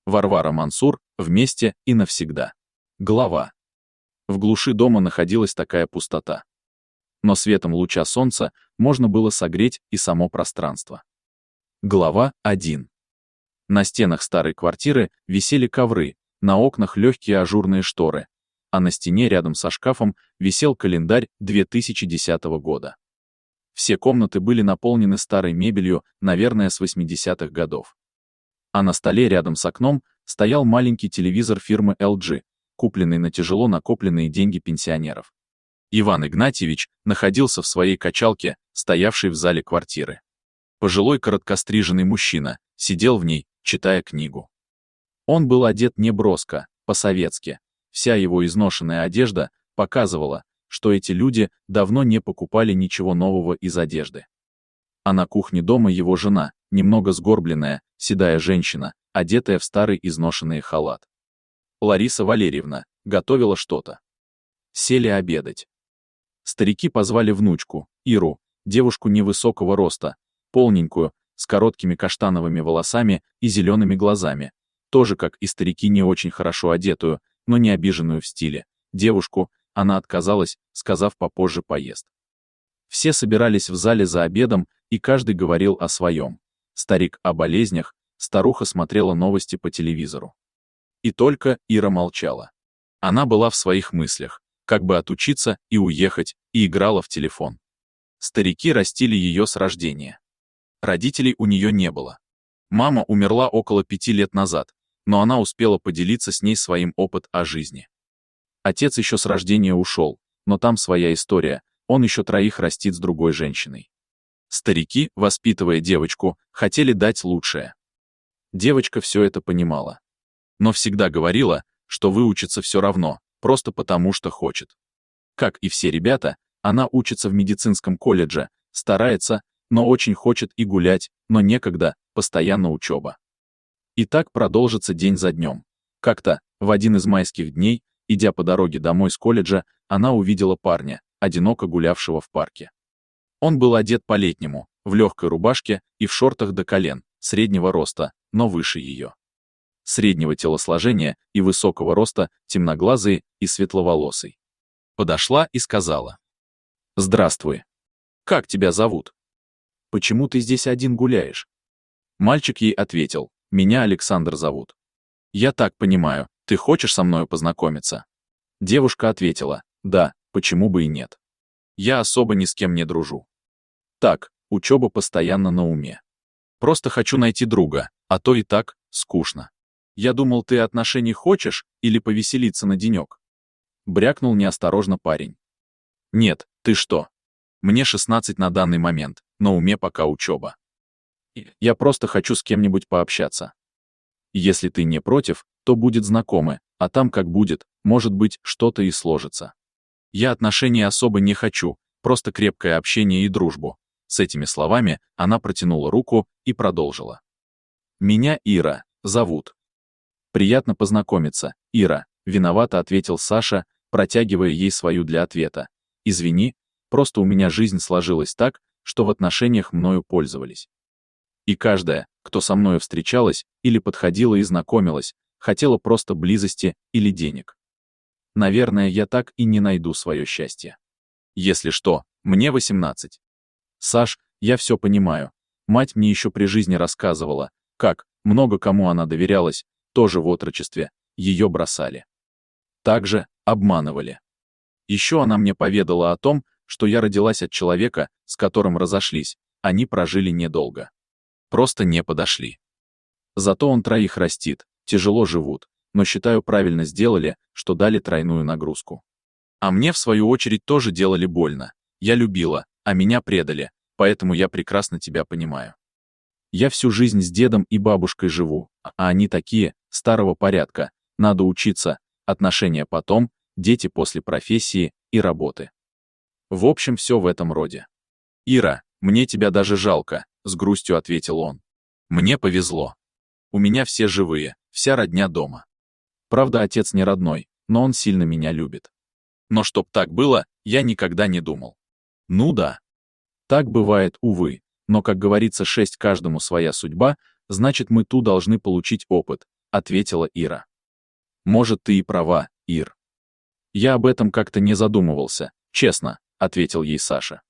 Варвара Мансур. Вместе и навсегда. Глава. В глуши дома находилась такая пустота. Но светом луча солнца можно было согреть и само пространство. Глава 1. На стенах старой квартиры висели ковры, на окнах легкие ажурные шторы, а на стене рядом со шкафом висел календарь 2010 года. Все комнаты были наполнены старой мебелью, наверное, с 80-х годов. А на столе рядом с окном стоял маленький телевизор фирмы LG, купленный на тяжело накопленные деньги пенсионеров. Иван Игнатьевич находился в своей качалке, стоявшей в зале квартиры. Пожилой короткостриженный мужчина сидел в ней, читая книгу. Он был одет неброско, по-советски. Вся его изношенная одежда показывала, что эти люди давно не покупали ничего нового из одежды. А на кухне дома его жена, немного сгорбленная, седая женщина, одетая в старый изношенный халат. Лариса Валерьевна готовила что-то. Сели обедать. Старики позвали внучку, Иру, девушку невысокого роста, полненькую, с короткими каштановыми волосами и зелеными глазами, тоже как и старики не очень хорошо одетую, но не обиженную в стиле. Девушку она отказалась, сказав попозже поест. Все собирались в зале за обедом, и каждый говорил о своем. Старик о болезнях, старуха смотрела новости по телевизору. И только Ира молчала. Она была в своих мыслях, как бы отучиться и уехать, и играла в телефон. Старики растили ее с рождения. Родителей у нее не было. Мама умерла около 5 лет назад, но она успела поделиться с ней своим опытом о жизни. Отец еще с рождения ушел, но там своя история, он еще 3 растит с другой женщиной. Старики, воспитывая девочку, хотели дать лучшее. Девочка все это понимала. Но всегда говорила, что выучится все равно, просто потому что хочет. Как и все ребята, она учится в медицинском колледже, старается, но очень хочет и гулять, но некогда, постоянно учеба. И так продолжится день за днем. Как-то, в один из майских дней, идя по дороге домой с колледжа, она увидела парня, одиноко гулявшего в парке. Он был одет по-летнему, в легкой рубашке и в шортах до колен, среднего роста, но выше ее. Среднего телосложения и высокого роста, темноглазый и светловолосый. Подошла и сказала: «Здравствуй. Как тебя зовут? Почему ты здесь один гуляешь?» Мальчик ей ответил: «Меня Александр зовут». «Я так понимаю, ты хочешь со мною познакомиться?» Девушка ответила: «Да, почему бы и нет. Я особо ни с кем не дружу. Так, учеба постоянно на уме. Просто хочу найти друга, а то и так, скучно. Я думал, ты отношений хочешь или повеселиться на денек?» Брякнул неосторожно парень. «Нет, ты что? Мне 16 на данный момент, на уме пока учеба. Я просто хочу с кем-нибудь пообщаться. Если ты не против, то будет знакомы, а там как будет, может быть, что-то и сложится. Я отношений особо не хочу, просто крепкое общение и дружбу». С этими словами она протянула руку и продолжила. «Меня Ира зовут». «Приятно познакомиться, Ира», — виновато ответил Саша, протягивая ей свою для ответа. «Извини, просто у меня жизнь сложилась так, что в отношениях мною пользовались. И каждая, кто со мною встречалась или подходила и знакомилась, хотела просто близости или денег. Наверное, я так и не найду свое счастье. Если что, мне 18. Саш, я все понимаю. Мать мне еще при жизни рассказывала, как, много кому она доверялась, тоже в отрочестве, ее бросали. Также обманывали. Еще она мне поведала о том, что я родилась от человека, с которым разошлись, они прожили недолго. Просто не подошли. Зато он 3 растит, тяжело живут, но считаю, правильно сделали, что дали тройную нагрузку. А мне, в свою очередь, тоже делали больно. Я любила, а меня предали, поэтому я прекрасно тебя понимаю. Я всю жизнь с дедом и бабушкой живу, а они такие, старого порядка, надо учиться, отношения потом, дети после профессии и работы. В общем, все в этом роде. Ира, мне тебя даже жалко, с грустью ответил он. Мне повезло. У меня все живые, вся родня дома. Правда, отец не родной, но он сильно меня любит. Но чтоб так было, я никогда не думал. Ну да. Так бывает, увы, но, как говорится, 6 каждому своя судьба, значит, мы ту должны получить опыт, ответила Ира. Может, ты и права, Ир. Я об этом как-то не задумывался, честно, ответил ей Саша.